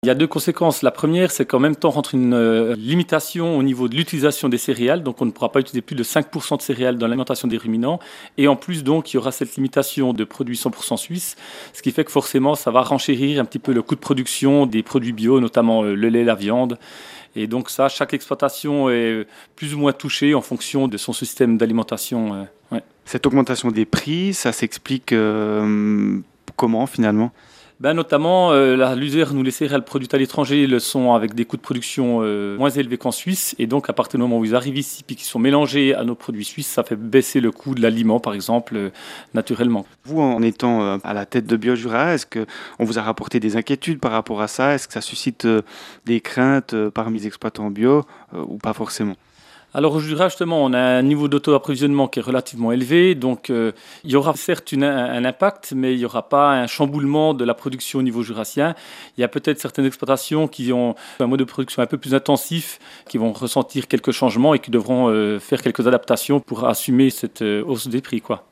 Il y a deux conséquences. La première, c'est qu'en même temps rentre une limitation au niveau de l'utilisation des céréales. Donc on ne pourra pas utiliser plus de 5% de céréales dans l'alimentation des ruminants. Et en plus, donc, il y aura cette limitation de produits 100% suisses, ce qui fait que forcément, ça va renchérir un petit peu le coût de production des produits bio, notamment le lait, la viande. Et donc ça, chaque exploitation est plus ou moins touchée en fonction de son système d'alimentation. Ouais. Cette augmentation des prix, ça s'explique comment finalement? Notamment, la luzerne ou les céréales produites à l'étranger le sont avec des coûts de production moins élevés qu'en Suisse. Et donc, à partir du moment où ils arrivent ici et qu'ils sont mélangés à nos produits suisses, ça fait baisser le coût de l'aliment, par exemple, naturellement. Vous, en étant à la tête de Biojura, est-ce qu'on vous a rapporté des inquiétudes par rapport à ça? Est-ce que ça suscite des craintes parmi les exploitants bio ou pas forcément? Alors au Jura, justement, on a un niveau d'auto-approvisionnement qui est relativement élevé. Donc il y aura certes un impact, mais il n'y aura pas un chamboulement de la production au niveau jurassien. Il y a peut-être certaines exploitations qui ont un mode de production un peu plus intensif, qui vont ressentir quelques changements et qui devront faire quelques adaptations pour assumer cette hausse des prix, quoi.